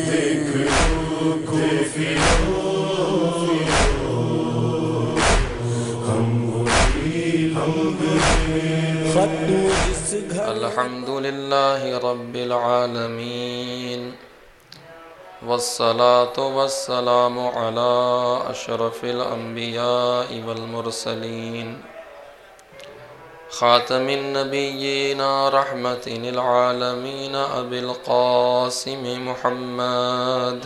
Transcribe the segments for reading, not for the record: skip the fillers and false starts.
अल्हम्दुलिल्लाहि रब्बिल आलमीन वस्सलातु वस्सलामु अला अशरफिल अंबियाइ वल मुरसलीन खातमिन नबिय्यिन रहमतिल आलमीन अबिल क़ासिम मुहम्मद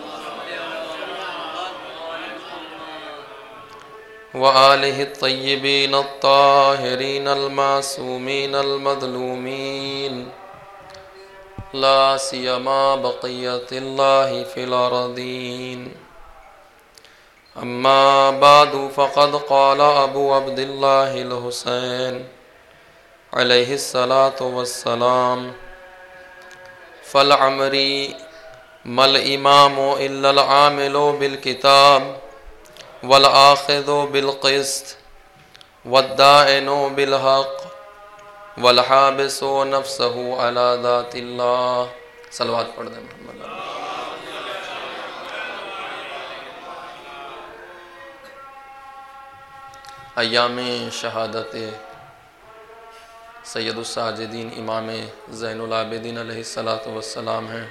व आलिहि तय्यिबीन अत्ताहिरीन अल-मासूमीन अल-मज़लूमीन ला सियमा बक़ियतिल्लाहि फ़िल अर्दीन अम्मा बादु फ़क़द क़ाल अबू अब्दिल्लाहिल हुसैन अलैहिस्सलातु वस्सलाम फ़ल अमरी मल इमामु इल्लल आमिलु बिल किताब वल आखिदु बिल क़िस्त वद्दाइनु बिल हक़ वल हाबिसु नफ्सहु अला ज़ातिल्लाह। सलवात पढ़ दें मोहम्मद। अय्याम शहादत सैयदुस साजिदीन इमाम ज़ैनुल आबिदीन अलैहिस्सलातु वस्सलाम हैं।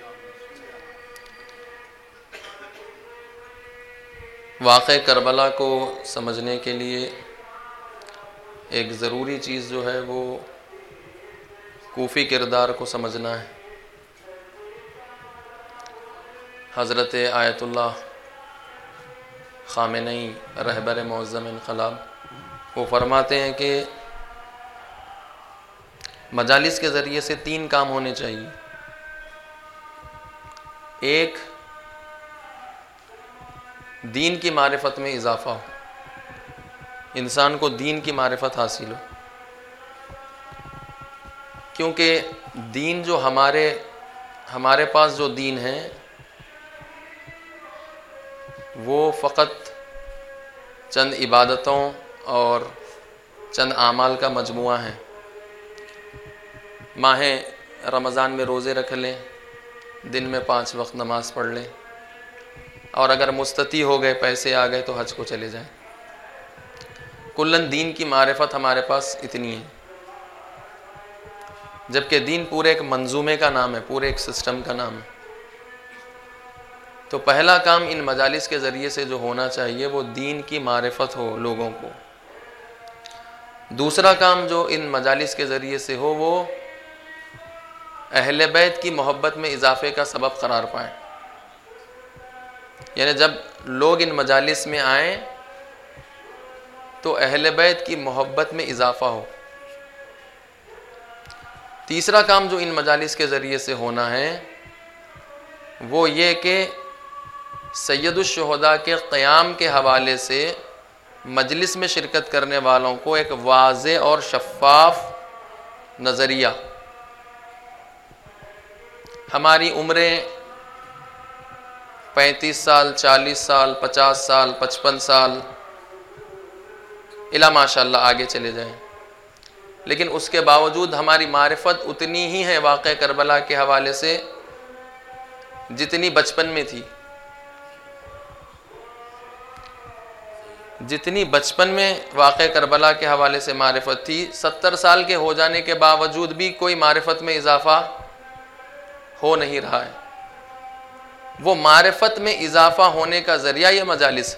वाक़े करबला को समझने के लिए एक ज़रूरी चीज़ जो है वो कूफ़ी किरदार को समझना है। हज़रत आयतुल्लाह ख़ामेनी रहबर मुअज़्ज़म इन्क़िलाब वो फरमाते हैं कि मजालिस के ज़रिए से 3 काम होने चाहिए। एक, दीन की मारिफत में इजाफ़ा हो, इंसान को दीन की मारिफत हासिल हो, क्योंकि दीन जो हमारे पास जो दीन है वो फ़क़त चंद इबादतों और चंद आमाल का मजमुआ है। माह रमज़ान में रोज़े रख लें, दिन में 5 वक्त नमाज पढ़ लें, और अगर मुस्तती हो गए, पैसे आ गए तो हज को चले जाएं। कुल्लन दीन की मारिफत हमारे पास इतनी है, जबकि दीन पूरे एक मंजूमे का नाम है, पूरे एक सिस्टम का नाम है। तो पहला काम इन मजालिस के ज़रिए से जो होना चाहिए वो दीन की मारिफत हो लोगों को। दूसरा काम जो इन मजालिस के ज़रिए से हो वो अहले बैत की मोहब्बत में इजाफे का सबब करार पाए। यानी जब लोग इन मजालिस में आएँ तो अहले बैत की मोहब्बत में इजाफा हो। तीसरा काम जो इन मजालिस के ज़रिए से होना है वो ये कि सैयदुश शुहदा के क़याम के हवाले से मजलिस में शिरकत करने वालों को एक वाज़े और शफ़ाफ नज़रिया। हमारी उम्रें 35 साल, 40 साल, 50 साल, 55 साल इला माशाअल्लाह आगे चले जाएं, लेकिन उसके बावजूद हमारी मारिफत उतनी ही है वाक़े करबला के हवाले से जितनी बचपन में थी। जितनी बचपन में वाक़े करबला के हवाले से मारिफत थी, 70 साल के हो जाने के बावजूद भी कोई मारिफत में इजाफ़ा हो नहीं रहा है। वो मारिफत में इजाफ़ा होने का ज़रिया ये मजालिस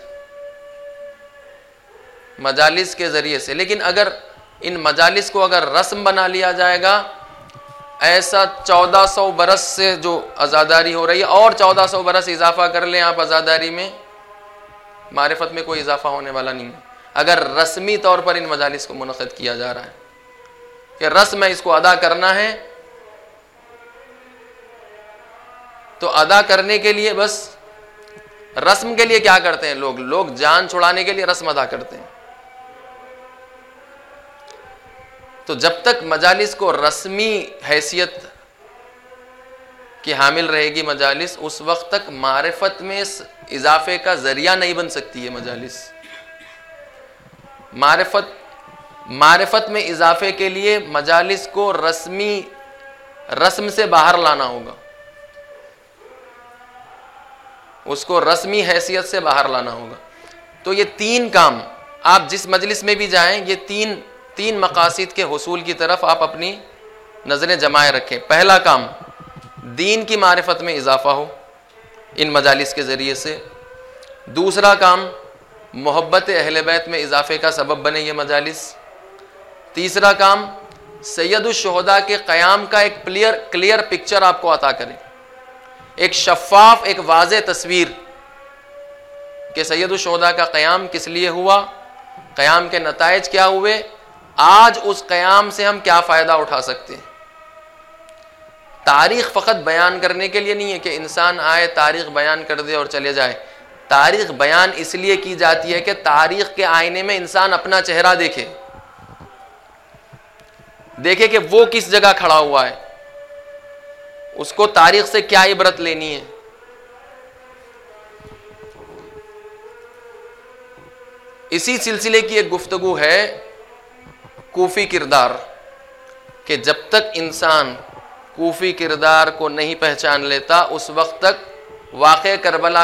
के ज़रिए से। लेकिन अगर इन मजालिस को अगर रस्म बना लिया जाएगा, ऐसा 1400 बरस से जो अज़ादारी हो रही है और 1400 बरस इजाफ़ा कर लें आप अज़ादारी में, मारिफत में कोई इजाफ़ा होने वाला नहीं है। अगर रस्मी तौर पर इन मजालिस को मुनक़िद किया जा रहा है कि रस्म है, इसको अदा करना है, तो अदा करने के लिए बस रस्म के लिए क्या करते हैं लोग जान छुड़ाने के लिए रस्म अदा करते हैं। तो जब तक मजालिस को रस्मी हैसियत की हामिल रहेगी मजालिस, उस वक्त तक मारिफत में इजाफे का जरिया नहीं बन सकती है मजालिस। मारिफत में इजाफे के लिए मजालिस को रस्म से बाहर लाना होगा। उसको रस्मी हैसियत से बाहर लाना होगा। तो ये 3 काम आप जिस मजलिस में भी जाएं, ये तीन मकासिद के हुसूल की तरफ आप अपनी नज़रें जमाए रखें। पहला काम, दीन की मारिफत में इजाफा हो इन मजालिस के ज़रिए से। दूसरा काम, मोहब्बत अहले बैत में इजाफे का सबब बने ये मजालिस। तीसरा काम, सैयदुश्शुहदा के क़याम का एक क्लियर पिक्चर आपको अता करें, एक शफ़ाफ, एक वाज़े तस्वीर कि सैयदुश्शुहदा का क़याम किस लिए हुआ, क़याम के नताइज क्या हुए, आज उस क़याम से हम क्या फ़ायदा उठा सकते हैं। तारीख़ फ़कत बयान करने के लिए नहीं है कि इंसान आए तारीख़ बयान कर दे और चले जाए। तारीख़ बयान इसलिए की जाती है कि तारीख़ के आईने में इंसान अपना चेहरा देखे कि वो किस जगह खड़ा हुआ है, उसको तारीख़ से क्या इबरत लेनी है। इसी सिलसिले की एक गुफ्तगू है कूफी किरदार, कि जब तक इंसान कूफी किरदार को नहीं पहचान लेता उस वक्त तक वाक़े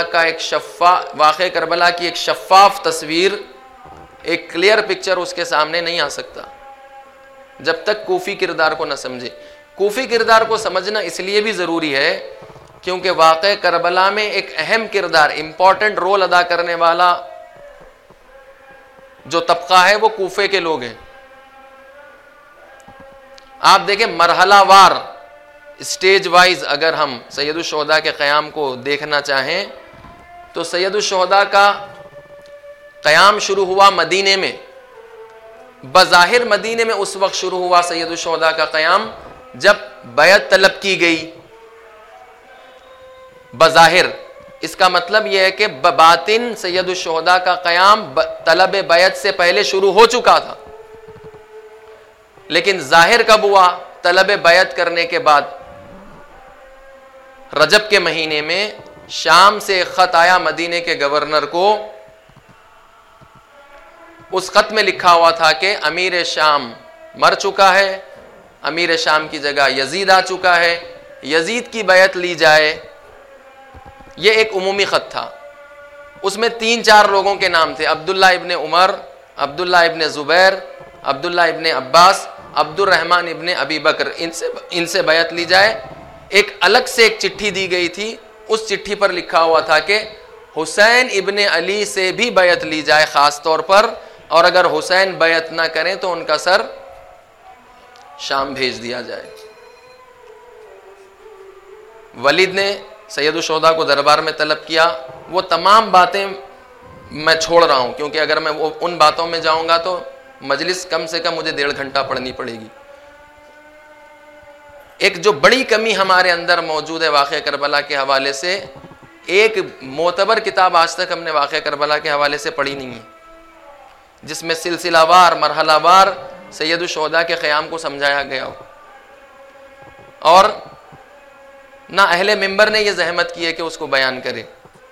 करबला की एक शफ़ाफ तस्वीर, एक क्लियर पिक्चर उसके सामने नहीं आ सकता जब तक कूफी किरदार को न समझे। कूफी किरदार को समझना इसलिए भी ज़रूरी है क्योंकि वाक़े करबला में एक अहम किरदार, इंपॉर्टेंट रोल अदा करने वाला जो तबका है वो कूफे के लोग हैं। आप देखें, मरहलावार, स्टेज वाइज अगर हम सैयदुश्शुहदा के क़याम को देखना चाहें तो सैयदुश्शुहदा का क़याम शुरू हुआ मदीने में। बज़ाहिर मदीने में उस वक्त शुरू हुआ सैयदुश्शुहदा का क़याम जब बैत तलब की गई। बज़ाहिर, इसका मतलब यह है कि बातिन सैयदुश्शुहदा का क़याम तलब बैत से पहले शुरू हो चुका था, लेकिन ज़ाहिर कब हुआ? तलब बैत करने के बाद रजब के महीने में शाम से एक ख़त आया मदीने के गवर्नर को। उस ख़त में लिखा हुआ था कि अमीर शाम मर चुका है, अमीर शाम की जगह यजीद आ चुका है, यजीद की बैत ली जाए। ये एक उमूमी ख़त था। उसमें 3-4 लोगों के नाम थे, अब्दुल्ला इब्ने उमर, अब्दुल्ला इब्ने ज़ुबैर, अब्दुल्ला इब्ने अब्बास, अब्दुर्रहमान इब्ने अबी बकर, इनसे बैत ली जाए। एक अलग से एक चिट्ठी दी गई थी, उस चिट्ठी पर लिखा हुआ था कि हुसैन इब्ने अली से भी बैत ली जाए ख़ास तौर पर, और अगर हुसैन बैत ना करें तो उनका सर शाम भेज दिया जाए। वलीद ने सैयदुश्शुहदा को दरबार में तलब किया। वो तमाम बातें मैं छोड़ रहा हूँ क्योंकि अगर मैं उन बातों में जाऊँगा तो मजलिस कम से कम मुझे 1.5 घंटा पढ़नी पड़ेगी। एक जो बड़ी कमी हमारे अंदर मौजूद है वाक़े करबला के हवाले से, एक मोतबर किताब आज तक हमने वाक़े करबला के हवाले से पढ़ी नहीं है जिसमें सिलसिलावार, मरहलावार सैयदुश्शुहदा के क़याम को समझाया गया हो। और ना अहले मिंबर ने यह जहमत की है कि उसको बयान करे।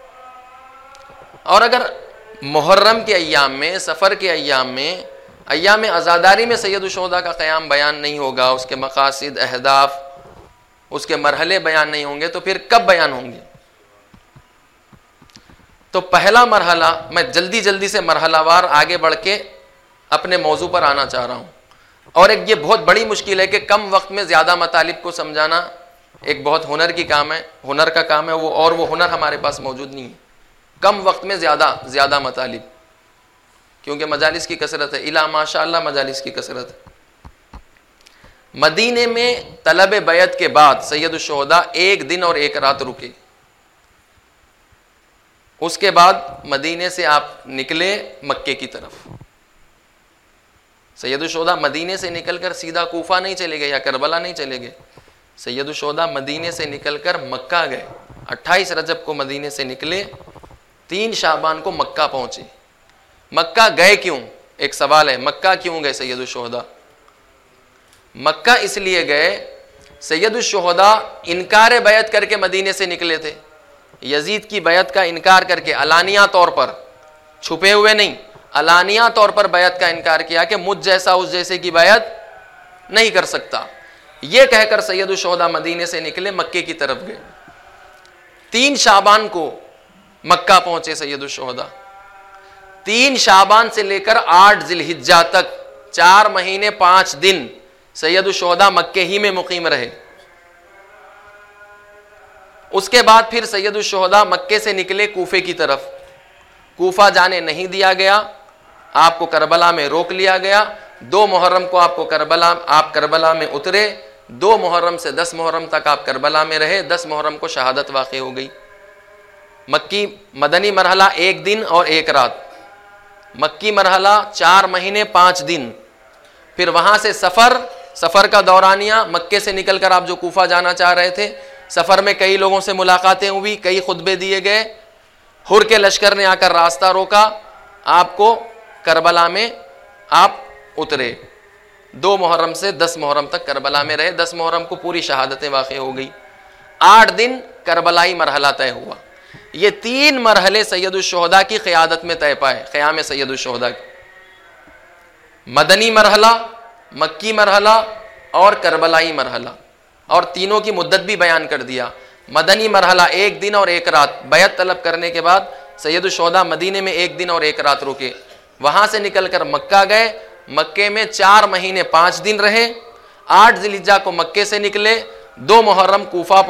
और अगर मुहर्रम के अय्याम में, सफ़र के अय्याम में, अय्याम अज़ादारी में सैयदुश्शुहदा का क़याम बयान नहीं होगा, उसके मक़ासिद, अहदाफ, उसके मरहले बयान नहीं होंगे, तो फिर कब बयान होंगे? तो पहला मरहला, मैं जल्दी से मरहलावार आगे बढ़ के अपने मौजू पर आना चाह रहा हूँ। और एक ये बहुत बड़ी मुश्किल है कि कम वक्त में ज़्यादा मतालिब को समझाना एक बहुत हुनर की काम है, हुनर का काम है वो, और वो हुनर हमारे पास मौजूद नहीं है। कम वक्त में ज़्यादा मतालिब, क्योंकि मजालिस की कसरत है, इला माशाअल्लाह मजालिस की कसरत है। मदीने में तलब बैत के बाद सैयदुश्शुहदा 1 दिन और 1 रात रुके। उसके बाद मदीने से आप निकले मक्के की तरफ। सैयदुश्शुहदा मदीने से निकलकर सीधा कूफा नहीं चले गए या करबला नहीं चले गए। सैयदुश्शुहदा मदीने से निकलकर मक्का गए। 28 रजब को मदीने से निकले, 3 शाबान को मक्का पहुंचे। मक्का गए क्यों? एक सवाल है, मक्का क्यों गए सैयदुश्शुहदा? मक्का इसलिए गए, सैयदुश्शुहदा इनकार बैत करके मदीने से निकले थे। यजीद की बैत का इनकार करके, अलानिया तौर पर, छुपे हुए नहीं, अलानिया तौर पर बैत का इनकार किया कि मुझ जैसा उस जैसे की बैत नहीं कर सकता। यह कहकर सैयदुश्शुहदा मदीने से निकले, मक्के की तरफ गए। 3 शाबान को मक्का पहुंचे सैयदुश्शुहदा। 3 शाबान से लेकर 8 जिलहिज्जा तक 4 महीने 5 दिन सैयदुश्शुहदा मक्के ही में मुकीम रहे। उसके बाद फिर सैयदुश्शुहदा मक्के से निकले कूफे की तरफ। कूफा जाने नहीं दिया गया, आपको करबला में रोक लिया गया। 2 मुहर्रम को आप करबला में उतरे। 2 मुहर्रम से 10 मुहर्रम तक आप करबला में रहे। 10 मुहर्रम को शहादत वाक़ई हो गई। मदनी मरहला 1 दिन और 1 रात। मक्की मरहला 4 महीने 5 दिन। फिर वहां से सफर का दौरानिया, मक्के से निकलकर आप जो कूफा जाना चाह रहे थे, सफर में कई लोगों से मुलाकातें हुई, कई खुतबे दिए गए। हुर के लश्कर ने आकर रास्ता रोका, आपको करबला में आप उतरे। 2 मुहर्रम से 10 मुहर्रम तक करबला में रहे। 10 मुहर्रम को पूरी शहादतें वाक़ई हो गई। 8 दिन करबलाई मरहला तय हुआ। ये 3 मरहले सैयदुश्शुहदा की क़यादत में तय पाए, क़याम सैयदुश्शुहदा की। मदनी मरहला, मक्की मरहला और करबलाई मरहला, और तीनों की मुद्दत भी बयान कर दिया। मदनी मरहला 1 दिन और 1 रात। बैत तलब करने के बाद सैयदुश्शुहदा मदीने में 1 दिन और 1 रात रुके। वहां से निकलकर मक्का गए। मक्के में 4 महीने 5 दिन रहे। 8 जिलहिज्जा को मक्के से निकले। 2 मुहर्रम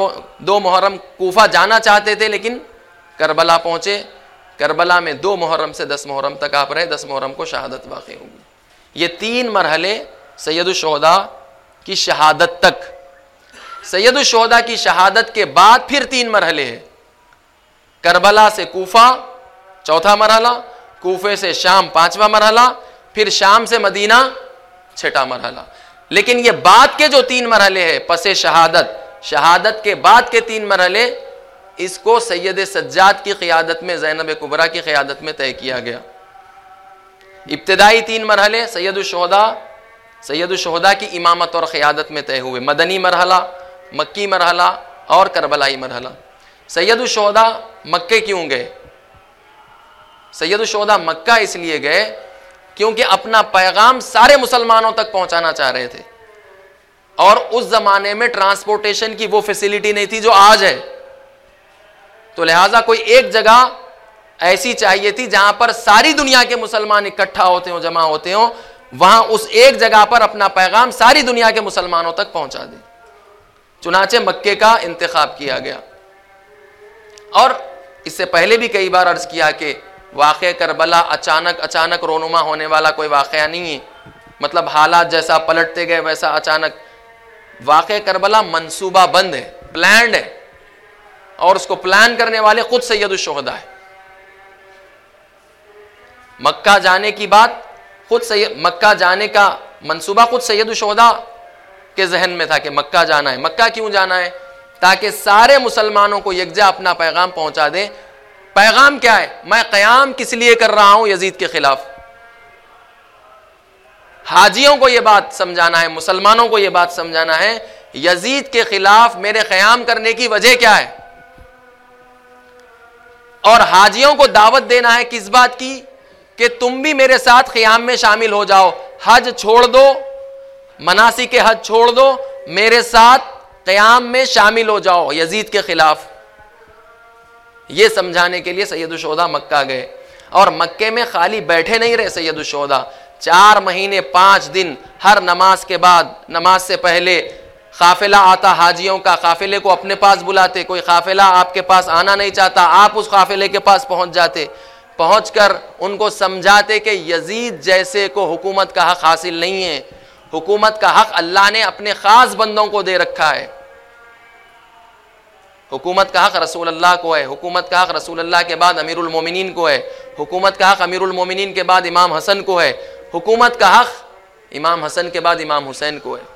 कूफा जाना चाहते थे, लेकिन करबला पहुंचे। करबला में 2 मुहर्रम से 10 मुहर्रम तक आप रहे। 10 मुहर्रम को शहादत वाक़ई होगी। ये 3 मरहले सैयदुश्शुहदा की शहादत तक। सैयदुश्शुहदा की शहादत के बाद फिर 3 मरहले हैं। करबला से कूफा 4था मरहला, कूफे से शाम 5वां मरहला, फिर शाम से मदीना 6ठा मरहला। लेकिन ये बाद के जो 3 मरहले हैं, पसे शहादत के बाद के 3 मरहले, इसको सैयद सज्जाद की क़यादत में, ज़ैनब कुबरा की क़यादत में तय किया गया। इब्तिदाई 3 मरहले सैयदुश्शुहदा की इमामत और क़यादत में तय हुए। मदनी मरहला, मक्की मरहला और करबलाई मरहला। सैयदुश्शुहदा मक्के क्यों गए? सैयदुश्शुहदा मक्का इसलिए गए क्योंकि अपना पैगाम सारे मुसलमानों तक पहुंचाना चाह रहे थे, और उस जमाने में ट्रांसपोर्टेशन की वो फैसिलिटी नहीं थी जो आज है। तो लिहाजा कोई एक जगह ऐसी चाहिए थी जहां पर सारी दुनिया के मुसलमान इकट्ठा होते हो, जमा होते हो। वहां उस एक जगह पर अपना पैगाम सारी दुनिया के मुसलमानों तक पहुंचा दे। चुनाचे मक्के का इंतखाब किया गया। और इससे पहले भी कई बार अर्ज किया कि वाक़े करबला अचानक रोनुमा होने वाला कोई वाक़या नहीं है। मतलब हालात जैसा पलटते गए वैसा अचानक। वाक़े करबला मंसूबा बंद है, प्लान्ड है, और उसको प्लान करने वाले खुद सैयदुश्शुहदा है। मक्का जाने की बात मक्का जाने का मंसूबा खुद सैयदुश्शुहदा के जहन में था कि मक्का जाना है। मक्का क्यों जाना है? ताकि सारे मुसलमानों को यकजा अपना पैगाम पहुंचा दे। पैगाम क्या है? मैं क़याम किस लिए कर रहा हूं यजीद के खिलाफ। हाजियों को यह बात समझाना है, मुसलमानों को यह बात समझाना है, यजीद के खिलाफ मेरे क़याम करने की वजह क्या है। और हाजियों को दावत देना है किस बात की? कि तुम भी मेरे साथ क़याम में शामिल हो जाओ। हज छोड़ दो, मनासिक के हज छोड़ दो, मेरे साथ क़याम में शामिल हो जाओ यजीद के खिलाफ। यह समझाने के लिए सैयदुश्शुहदा मक्का गए। और मक्के में खाली बैठे नहीं रहे सैयदुश्शुहदा। 4 महीने 5 दिन हर नमाज के बाद, नमाज से पहले काफिला आता हाजियों का, काफिले को अपने पास बुलाते। कोई काफिला आपके पास आना नहीं चाहता, आप उस काफिले के पास पहुंच जाते। पहुंचकर उनको समझाते कि यजीद जैसे को हुकूमत का हक हासिल नहीं है। हुकूमत का हक अल्लाह ने अपने खास बंदों को दे रखा है। हुकूमत का हक रसूल अल्लाह को है। हुकूमत का हक रसूल अल्लाह के बाद अमीरुल मोमिनीन को है। हुकूमत का हक अमीरुल मोमिनीन के बाद इमाम हसन को है। हुकूमत का हक इमाम हसन के बाद इमाम हुसैन को है।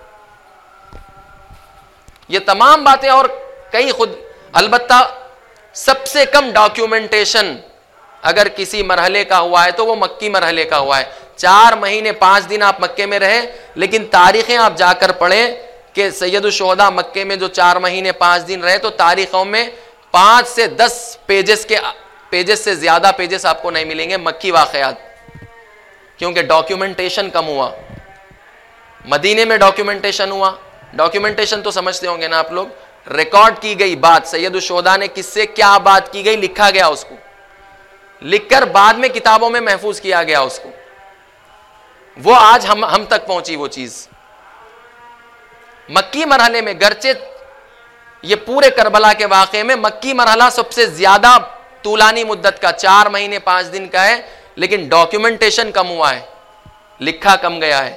ये तमाम बातें और कई खुद, अलबत्ता सबसे कम डॉक्यूमेंटेशन अगर किसी मरहले का हुआ है तो वो मक्की मरहले का हुआ है। 4 महीने 5 दिन आप मक्के में रहे, लेकिन तारीखें आप जाकर पढ़ें कि सैयदुश्शुहदा मक्के में जो 4 महीने 5 दिन रहे, तो तारीखों में 5 से 10 पेजेस से ज्यादा पेजेस आपको नहीं मिलेंगे मक्की वाक़यात, क्योंकि डॉक्यूमेंटेशन कम हुआ। मदीने में डॉक्यूमेंटेशन हुआ। डॉक्यूमेंटेशन तो समझते होंगे ना आप लोग, रिकॉर्ड की गई बात, सैयद शुहदा ने किससे क्या बात की गई, लिखा गया, उसको लिखकर बाद में किताबों में महफूज किया गया उसको, वो आज हम तक पहुंची वो चीज। मक्की मरहले में, गर्चे ये पूरे करबला के वाक़े में मक्की मरहला सबसे ज्यादा तूलानी मुद्दत का 4 महीने 5 दिन का है, लेकिन डॉक्यूमेंटेशन कम हुआ है, लिखा कम गया है।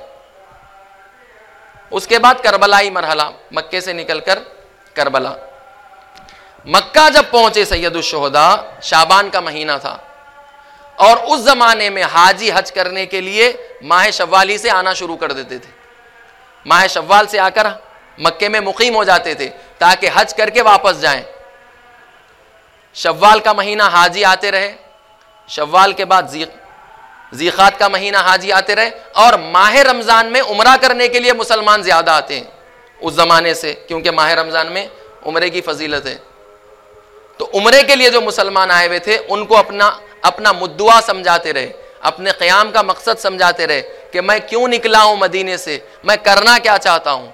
उसके बाद करबलाई मरहला, मक्के से निकलकर करबला। मक्का जब पहुंचे सैयद शुहदा, शाबान का महीना था, और उस जमाने में हाजी हज करने के लिए माह शव्वाल ही से आना शुरू कर देते थे। माह शव्वाल से आकर मक्के में मुकीम हो जाते थे ताकि हज करके वापस जाएं। शव्वाल का महीना हाजी आते रहे, शव्वाल के बाद ज़ीक़ात का महीना हाजी आते रहे, और माह रमज़ान में उम्रा करने के लिए मुसलमान ज़्यादा आते हैं उस ज़माने से, क्योंकि माह रमज़ान में उम्रे की फजीलत है। तो उम्रे के लिए जो मुसलमान आए हुए थे उनको अपना मुद्दुआ समझाते रहे, अपने क़याम का मकसद समझाते रहे कि मैं क्यों निकला हूं मदीने से, मैं करना क्या चाहता हूं।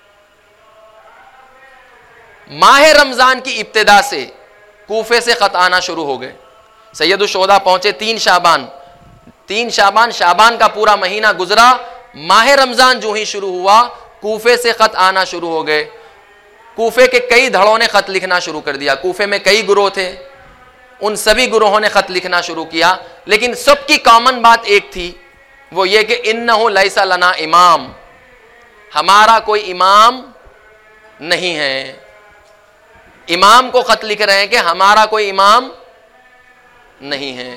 माह रमज़ान की इब्तिदा से कूफे से ख़त आना शुरू हो गए। सैयद शुहदा पहुंचे 3 शाबान, शाबान का पूरा महीना गुजरा, माह रमज़ान जो ही शुरू हुआ कूफे से ख़त आना शुरू हो गए। कूफे के कई धड़ों ने ख़त लिखना शुरू कर दिया। कूफे में कई गुरोह थे, उन सभी गुरोहों ने ख़त लिखना शुरू किया, लेकिन सबकी कॉमन बात एक थी, वो ये कि इन्नहु लैसा लना इमाम, हमारा कोई इमाम नहीं है। इमाम को ख़त लिख रहे हैं कि हमारा कोई इमाम नहीं है,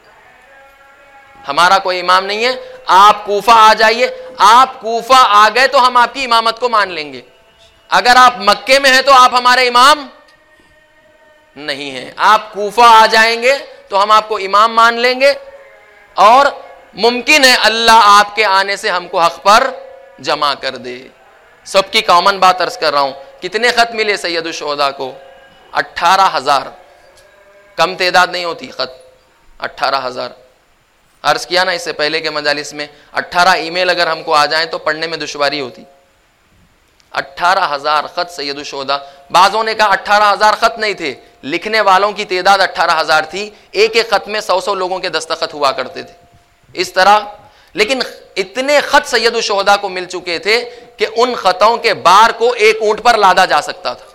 हमारा कोई इमाम नहीं है, आप कूफा आ जाइए। आप कूफा आ गए तो हम आपकी इमामत को मान लेंगे, अगर आप मक्के में हैं तो आप हमारे इमाम नहीं हैं। आप कूफा आ जाएंगे तो हम आपको इमाम मान लेंगे, और मुमकिन है अल्लाह आपके आने से हमको हक पर जमा कर दे। सबकी कॉमन बात अर्ज कर रहा हूं। कितने खत मिले सैयद शुहदा को? 18,000, कम तादाद नहीं होती खत, 18,000। अर्ज किया ना इससे पहले के मजालिस में, 18 ईमेल अगर हमको आ जाएं तो पढ़ने में दुश्वारी होती। 18,000 खत सैयद शुहदा। बाज़ों ने कहा 18,000 खत नहीं थे, लिखने वालों की तादाद 18,000 थी, एक एक खत में 100 लोगों के दस्तखत हुआ करते थे इस तरह। लेकिन इतने खत सैयद शुहदा को मिल चुके थे कि उन खतों के बार को एक ऊंट पर लादा जा सकता था।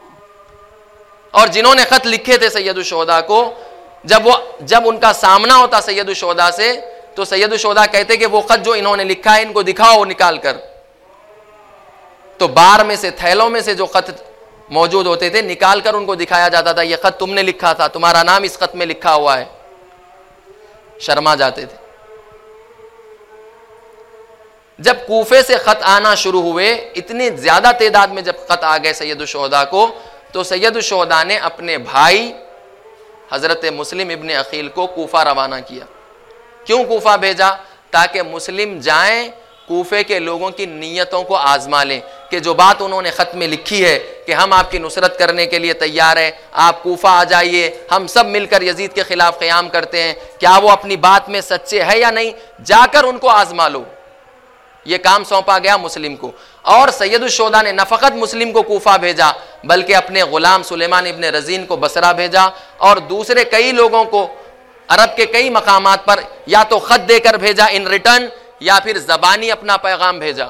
और जिन्होंने खत लिखे थे सैयद शुहदा को, जब उनका सामना होता सैयद शुहदा से, तो सैयद शुहदा कहते कि वो खत जो इन्होंने लिखा है इनको दिखाओ निकाल कर। तो बार में से, थैलों में से जो खत मौजूद होते थे निकाल कर उनको दिखाया जाता था, ये खत तुमने लिखा था, तुम्हारा नाम इस खत में लिखा हुआ है। शर्मा जाते थे। जब कूफे से खत आना शुरू हुए, इतनी ज्यादा तादाद में जब खत आ गए सैयद शुहदा को, तो सैयद शुहदा ने अपने भाई हजरत मुस्लिम इब्ने अकील को कूफा रवाना किया। क्यों कूफा भेजा? ताकि मुस्लिम जाएं, कूफे के लोगों की नीयतों को आजमा लें कि जो बात उन्होंने खत में लिखी है कि हम आपकी नुसरत करने के लिए तैयार हैं, आप कूफा आ जाइए, हम सब मिलकर यजीद के खिलाफ क़याम करते हैं, क्या वो अपनी बात में सच्चे है या नहीं, जाकर उनको आजमा लो। ये काम सौंपा गया मुस्लिम को। और सैयद शुहदा ने न फ़क़त मुस्लिम को कूफा भेजा, बल्कि अपने गुलाम सुलेमान इब्ने रज़ीन को बसरा भेजा, और दूसरे कई लोगों को अरब के कई मकामात पर या तो ख़त देकर भेजा इन रिटर्न, या फिर ज़बानी अपना पैगाम भेजा।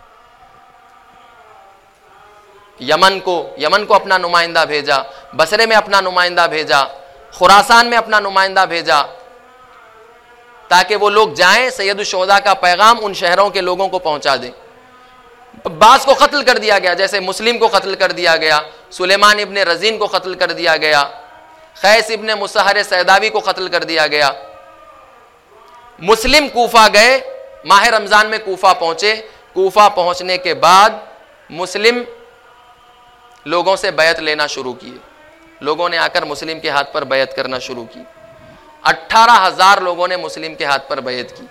यमन को अपना नुमाइंदा भेजा, बसरे में अपना नुमाइंदा भेजा, खुरासान में अपना नुमाइंदा भेजा, ताकि वो लोग जाएं, सैयद शुहदा का पैगाम उन शहरों के लोगों को पहुंचा दें। बास को कत्ल कर दिया गया, जैसे मुस्लिम को कत्ल कर दिया गया, सुलेमान इब्ने रज़ीन को कत्ल कर दिया गया, खैस इब्ने मुसहर सैदावी को कत्ल कर दिया गया। मुस्लिम कूफा गए, माह रमज़ान में कूफा पहुंचे। कूफा पहुंचने के बाद मुस्लिम लोगों से बैत लेना शुरू किए। लोगों ने आकर मुस्लिम के हाथ पर बैत करना शुरू की। 18,000 लोगों ने मुस्लिम के हाथ पर बैत की।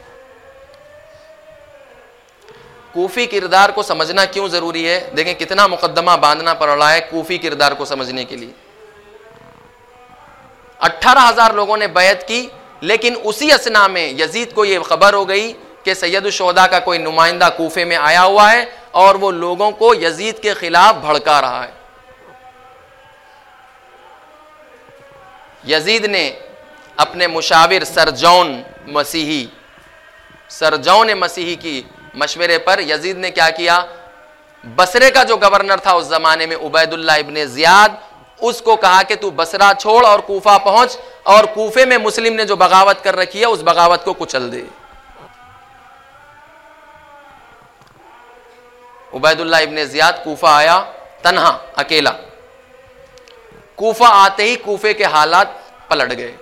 कूफी किरदार को समझना क्यों जरूरी है? देखें कितना मुकद्दमा बांधना पड़ रहा है कूफी किरदार को समझने के लिए। 18,000 लोगों ने बैत की, लेकिन उसी असना में यजीद को यह खबर हो गई कि सैयद शुहदा का कोई नुमाइंदा कूफे में आया हुआ है और वो लोगों को यजीद के खिलाफ भड़का रहा है। यजीद ने अपने मुशाविर सरजौन मसीही की मशवरे पर यजीद ने क्या किया, बसरे का जो गवर्नर था उस जमाने में उबैदुल्लाह इब्ने जियाद, उसको कहा कि तू बसरा छोड़ और कूफा पहुंच और कूफे में मुस्लिम ने जो बगावत कर रखी है उस बगावत को कुचल दे। उबैदुल्लाह इब्ने जियाद कूफा आया, तन्हा, अकेला। कूफा आते ही कूफे के हालात पलट गए।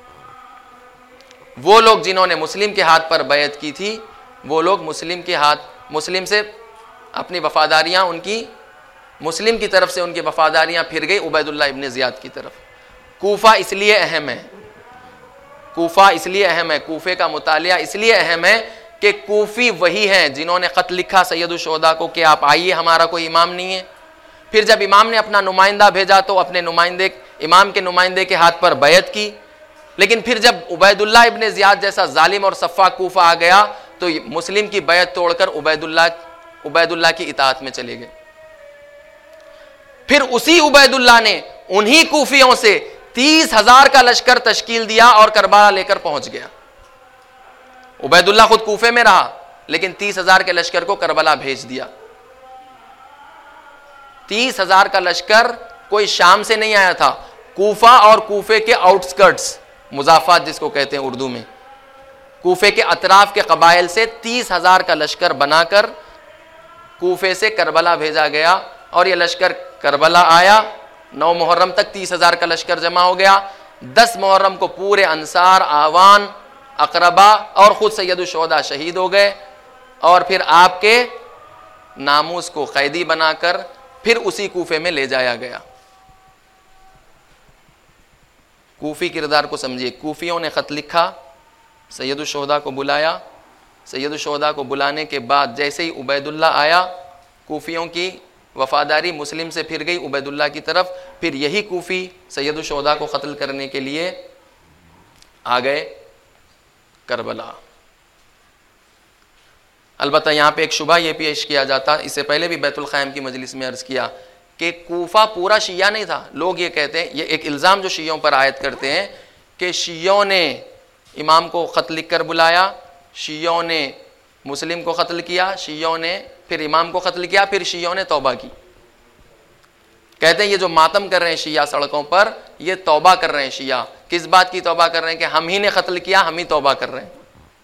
वो लोग जिन्होंने मुस्लिम के हाथ पर बैत की थी, वो लोग मुस्लिम से अपनी वफादारियां, उनकी मुस्लिम की तरफ से उनकी वफादारियां फिर गई उबैदुल्लाह इब्ने जियाद की तरफ। कूफा इसलिए अहम है, कूफे का मुतालिया इसलिए अहम है कि कूफी वही हैं जिन्होंने खत लिखा सैयदुल शुहदा को कि आप आइए, हमारा कोई इमाम नहीं है। फिर जब इमाम ने अपना नुमाइंदा भेजा तो अपने इमाम के नुमाइंदे के हाथ पर बैत की। लेकिन फिर जब उबैदुल्लाह इब्ने जियाद जैसा जालिम और सफ़ाक कूफा आ गया तो मुस्लिम की बैत तोड़कर उबैदुल्लाह की इताअत में चले गए। फिर उसी उबैदुल्लाह ने उन्हीं कूफियों से 30,000 का लश्कर तश्कील दिया और करबला लेकर पहुंच गया। उबैदुल्लाह खुद कूफे में रहा लेकिन 30,000 के लश्कर को करबला भेज दिया। 30,000 का लश्कर कोई शाम से नहीं आया था, कूफा और कूफे के आउटस्कर्ट्स, मुजाफात जिसको कहते हैं उर्दू में, कूफे के अतराफ के कबाइल से 30,000 का लश्कर बनाकर कूफे से करबला भेजा गया। और यह लश्कर करबला आया, 9 मुहर्रम तक 30,000 का लश्कर जमा हो गया। 10 मुहर्रम को पूरे अंसार, आवान, अकरबा और खुद सैयदुल शुहदा शहीद हो गए। और फिर आपके नामूस को कैदी बनाकर फिर उसी कूफे में ले जाया गया। कूफी किरदार को समझिए। कूफियों ने खत लिखा, सैयदुल शुहदा को बुलाया। सैयदुल शुहदा को बुलाने के बाद जैसे ही उबैदुल्लाह आया, कूफियों की वफादारी मुस्लिम से फिर गई उबैदुल्लाह की तरफ। फिर यही कूफी सैयदुल शुहदा को कत्ल करने के लिए आ गए करबला। अलबत्ता यहाँ पे एक शुबा ये पेश किया जाता, इससे पहले भी बैतुल क़याम की मजलिस में अर्ज़ किया कि कूफा पूरा शिया नहीं था। लोग ये कहते हैं, ये एक इल्ज़ाम जो शियों पर आयद करते हैं कि शियों ने इमाम को ख़त लिख कर बुलाया, शियों ने मुस्लिम को कत्ल किया, शियों ने फिर इमाम को कत्ल किया, फिर शियों ने तौबा की। कहते हैं ये जो मातम कर रहे हैं शिया सड़कों पर, ये तौबा कर रहे हैं। शिया किस बात की तौबा कर रहे हैं कि हम ही ने कत्ल किया, हम ही तौबा कर रहे हैं।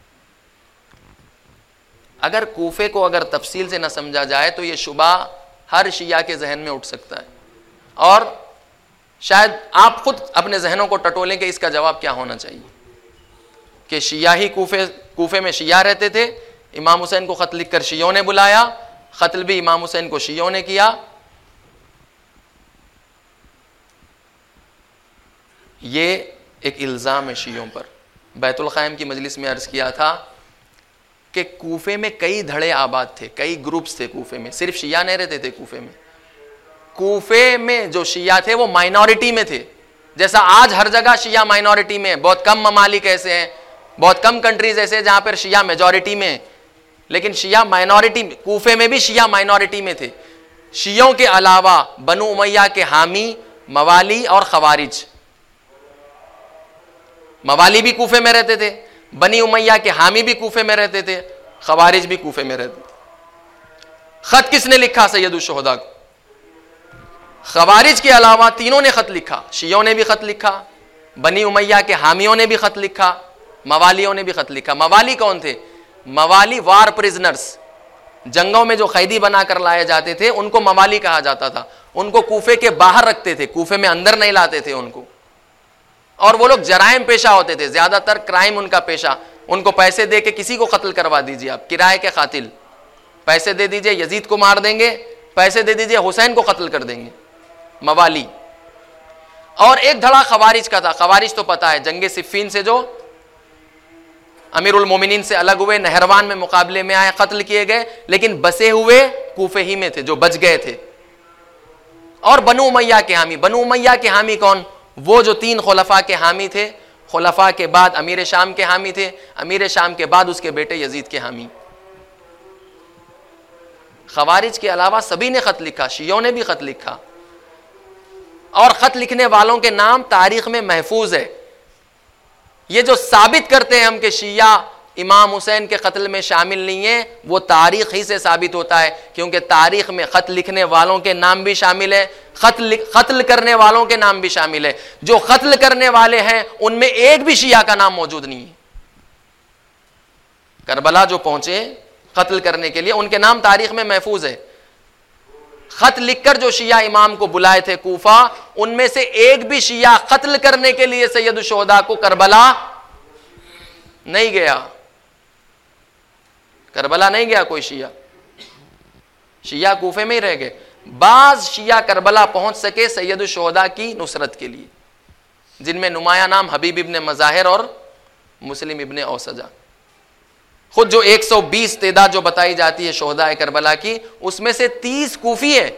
अगर कूफे को अगर तफसील से न समझा जाए तो ये शुबा हर शिया के जहन में उठ सकता है और शायद आप खुद अपने जहनों को टटोलें कि इसका जवाब क्या होना चाहिए कि शिया ही कूफे में शिया रहते थे, इमाम हुसैन को खत लिखकर शियों ने बुलाया, कत्ल भी इमाम हुसैन को शियों ने किया। ये एक इल्ज़ाम है शियों पर। बैतुल क़याम की मजलिस में अर्ज़ किया था कि कूफे में कई धड़े आबाद थे, कई ग्रुप्स थे कूफे में, सिर्फ शिया नहीं रहते थे कूफे में। कूफे में जो शिया थे वो माइनॉरिटी में थे। जैसा आज हर जगह शिया माइनॉरिटी में, बहुत कम ममालिक ऐसे हैं, बहुत कम कंट्रीज ऐसे जहां पर शिया मेजॉरिटी में, लेकिन शिया माइनॉरिटी, कूफे में भी शिया माइनॉरिटी में थे। शियों के अलावा बनु उमैया के हामी, मवाली और खवारिज, मवाली भी कूफे में रहते थे, बनी उमैया के हामी भी कूफे में रहते थे, खवारिज भी कूफे में रहते थे। खत किसने लिखा? सैयदुल शुहदा को। खवारिज के अलावा तीनों ने खत लिखा, शियों ने भी खत लिखा, बनी उमैया के हामियों ने भी खत लिखा, मवालियों ने भी खत लिखा। मवाली कौन थे? मवाली वार प्रिजनर्स, जंगों में जो कैदी बनाकर लाए जाते थे उनको मवाली कहा जाता था। उनको कूफे के बाहर रखते थे, कूफे में अंदर नहीं लाते थे उनको। और वो लोग जराइम पेशा होते थे, ज्यादातर क्राइम उनका पेशा। उनको पैसे दे के किसी को कत्ल करवा दीजिए, आप किराए के कातिल, पैसे दे दीजिए यजीद को मार देंगे, पैसे दे दीजिए हुसैन को कत्ल कर देंगे, मवाली। और एक धड़ा खवारिज का था। खवारिज तो पता है, जंगे सिफ़ीन से जो अमीरुल मोमिनीन से अलग हुए, नहरवान में मुकाबले में आए, कत्ल किए गए, लेकिन बसे हुए कूफे ही में थे, जो बच गए थे। और बनु उमैया के हामी, बनु उमैया के हामी कौन? वो जो 3 खुलफा के हामी थे, खुलफा के बाद अमीर शाम के हामी थे, अमीर शाम के बाद उसके बेटे यजीद के हामी। खवारिज के अलावा सभी ने खत लिखा, शियों ने भी खत लिखा। और खत लिखने वालों के नाम तारीख में महफूज है। ये जो साबित करते हैं हम कि शिया इमाम हुसैन के कत्ल में शामिल नहीं है, वो तारीख ही से साबित होता है, क्योंकि तारीख में खत लिखने वालों के नाम भी शामिल है, कत्ल करने वालों के नाम भी शामिल है। जो कत्ल करने वाले हैं उनमें एक भी शिया का नाम मौजूद नहीं है। करबला जो पहुंचे कत्ल करने के लिए, उनके नाम तारीख में महफूज है। खत लिखकर जो शिया इमाम को बुलाए थे कूफा, उनमें से एक भी शिया कत्ल करने के लिए सैयद शुहदा को करबला नहीं गया। करबला नहीं गया कोई शिया, शिया कूफे में ही रह गए। बाज शिया करबला पहुंच सके सैयद शुहदा की नुसरत के लिए, जिनमें नुमाया नाम हबीब इब्ने मज़ाहिर और मुस्लिम इब्ने औसजा। खुद जो 120 तेदाद जो बताई जाती है शुहदा करबला की, उसमें से 30 कूफी है,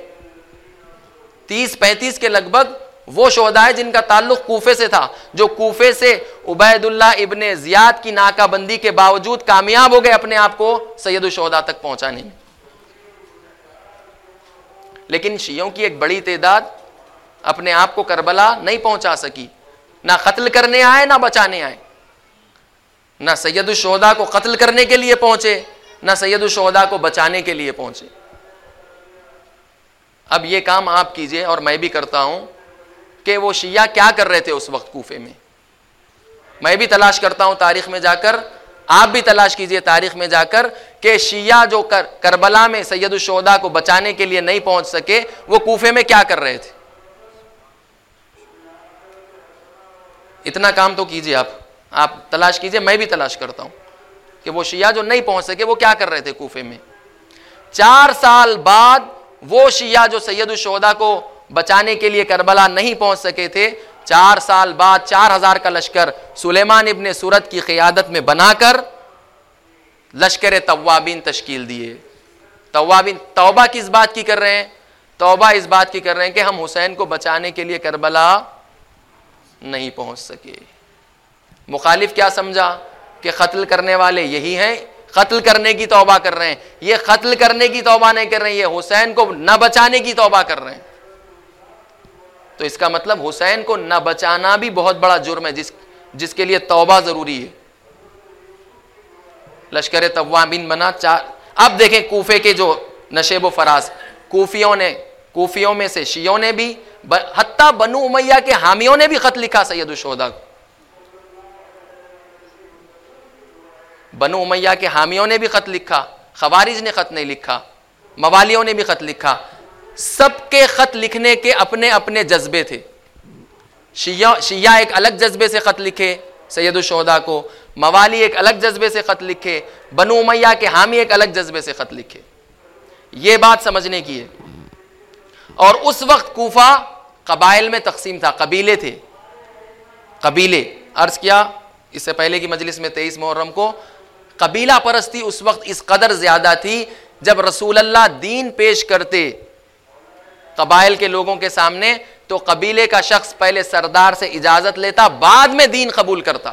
30-35 के लगभग वो शुहदा है जिनका ताल्लुक कूफे से था, जो कूफे से उबैदुल्लाह इब्ने जियाद की नाकाबंदी के बावजूद कामयाब हो गए अपने आप को सैयद शुहदा तक पहुंचाने में। लेकिन शियों की एक बड़ी तेदाद अपने आप को करबला नहीं पहुंचा सकी, ना कत्ल करने आए ना बचाने आए, ना सैयद शुहदा को कत्ल करने के लिए पहुंचे, ना सैयद शुहदा को बचाने के लिए पहुंचे। अब ये काम आप कीजिए और मैं भी करता हूं कि वो शिया क्या कर रहे थे उस वक्त कूफे में। मैं भी तलाश करता हूं तारीख में जाकर, आप भी तलाश कीजिए तारीख में जाकर कि शिया जो करबला में सैयद शुहदा को बचाने के लिए नहीं पहुंच सके, वो कूफे में क्या कर रहे थे। इतना काम तो कीजिए आप तलाश कीजिए, मैं भी तलाश करता हूं कि वो शिया जो नहीं पहुंच सके वो क्या कर रहे थे कूफे में। 4 साल बाद वो शिया जो सैयद शुहदा को बचाने के लिए करबला नहीं पहुंच सके थे, 4 साल बाद 4000 का लश्कर सुलेमान इब्ने सूरत की क़ियादत में बनाकर लश्कर तव्वाबीन तश्कील दिए। तव्वाबीन तौबा किस बात की कर रहे हैं? तौबा इस बात की कर रहे हैं कि हम हुसैन को बचाने के लिए करबला नहीं पहुंच सके। मुखालिफ क्या समझा कि कत्ल करने वाले यही हैं, कत्ल करने की तौबा कर रहे हैं। ये कत्ल करने की तौबा नहीं कर रहे हैं, ये हुसैन को न बचाने की तौबा कर रहे हैं। तो इसका मतलब हुसैन को न बचाना भी बहुत बड़ा जुर्म है, जिसके लिए तौबा जरूरी है। लश्कर तव्वाबीन बना 4। अब देखें कूफे के जो नशेब व फराज, कूफियों में से शियों ने भी, हत्ता बनु उमैया के हामियों ने भी खत लिखा सैयद शुहदा को। बनु उमैया के हामियों ने भी खत लिखा, खवारिज ने खत नहीं लिखा, मवालियों ने भी खत लिखा। सबके खत लिखने के अपने अपने जज्बे थे। शिया एक अलग जज्बे से खत लिखे सैयद शुहदा को, मवाली एक अलग जज्बे से खत लिखे, बनु उमैया के हामी एक अलग जज्बे से खत लिखे। ये बात समझने की है। और उस वक्त कूफा कबाइल में तकसीम था, कबीले थे, कबीले। अर्ज किया इससे पहले की मजलिस में 23 मुहर्रम को, कबीला परस्ती उस वक्त इस कदर ज्यादा थी, जब रसूल अल्लाह दीन पेश करते कबाइल के लोगों के सामने, तो कबीले का शख्स पहले सरदार से इजाजत लेता, बाद में दीन कबूल करता।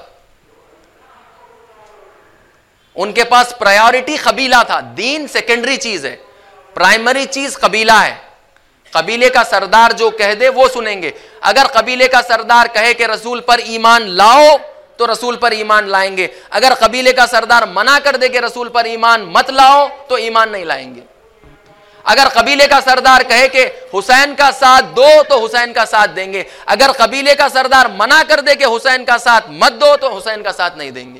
उनके पास प्रायोरिटी कबीला था, दीन सेकेंडरी चीज है, प्राइमरी चीज कबीला है। कबीले का सरदार जो कह दे वो सुनेंगे। अगर कबीले का सरदार कहे कि रसूल पर ईमान लाओ, तो रसूल पर ईमान लाएंगे। अगर कबीले का सरदार मना कर दे कि रसूल पर ईमान मत लाओ, तो ईमान नहीं लाएंगे। अगर कबीले का सरदार कहे कि हुसैन का साथ दो, तो हुसैन का साथ देंगे। अगर कबीले का सरदार मना कर दे कि हुसैन का साथ मत दो, तो हुसैन का साथ नहीं देंगे।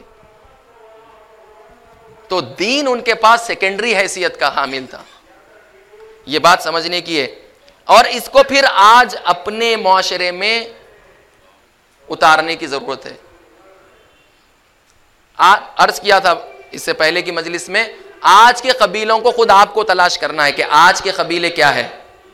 तो दीन उनके पास सेकेंडरी हैसियत का हामिल था। यह बात समझने की है, और इसको फिर आज अपने मुआशरे में उतारने की जरूरत है। अर्ज किया था इससे पहले की मजलिस में, आज के कबीलों को खुद आपको तलाश करना है कि आज के कबीले क्या है,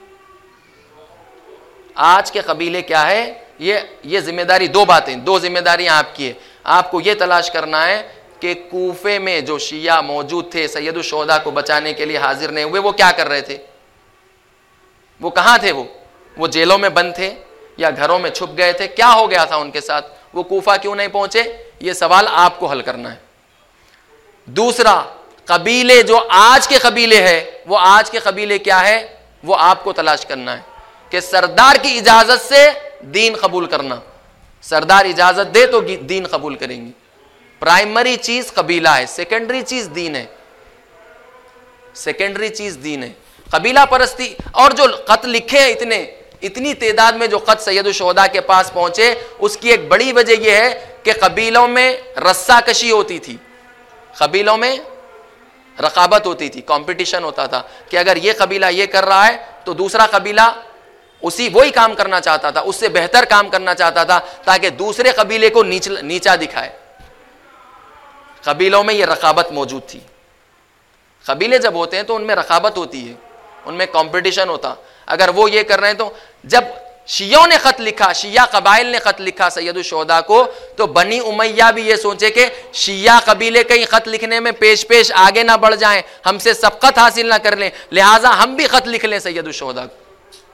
आज के कबीले क्या है। ये जिम्मेदारी, दो जिम्मेदारियां आपकी है। आपको ये तलाश करना है कि कूफे में जो शिया मौजूद थे सैयद शुहदा को बचाने के लिए हाजिर नहीं हुए, वो क्या कर रहे थे, वो कहां थे, वो जेलों में बंद थे या घरों में छुप गए थे, क्या हो गया था उनके साथ, वो कूफा क्यों नहीं पहुंचे, ये सवाल आपको हल करना है। दूसरा, कबीले जो आज के कबीले हैं, वो आज के कबीले क्या है, वो आपको तलाश करना है कि सरदार की इजाजत से दीन कबूल करना, सरदार इजाजत दे तो दीन कबूल करेंगे। प्राइमरी चीज कबीला है, सेकेंडरी चीज दीन है, सेकेंडरी चीज दीन है। कबीला परस्ती और जो खत लिखे हैं इतनी तादाद में जो खत सैयदुल शुहदा के पास पहुंचे, उसकी एक बड़ी वजह यह है कि कबीलों में रस्साकशी होती थी, कबीलों में रकाबत होती थी, कंपटीशन होता था कि अगर ये कबीला ये कर रहा है तो दूसरा कबीला वही काम करना चाहता था, उससे बेहतर काम करना चाहता था, ताकि दूसरे कबीले को नीचा दिखाए। कबीलों में ये रकाबत मौजूद थी। कबीले जब होते हैं तो उनमें रकाबत होती है, उनमें कंपटीशन होता। अगर वो ये कर रहे हैं तो जब शियों ने खत लिखा, शिया कबाइल ने खत लिखा सैयदुल शुहदा को, तो बनी उमैया भी ये सोचे कि शिया कबीले कहीं खत लिखने में पेश आगे ना बढ़ जाएं, हमसे सबकत हासिल ना कर लें, लिहाजा हम भी खत लिख लें सैयदुल शुहदा को।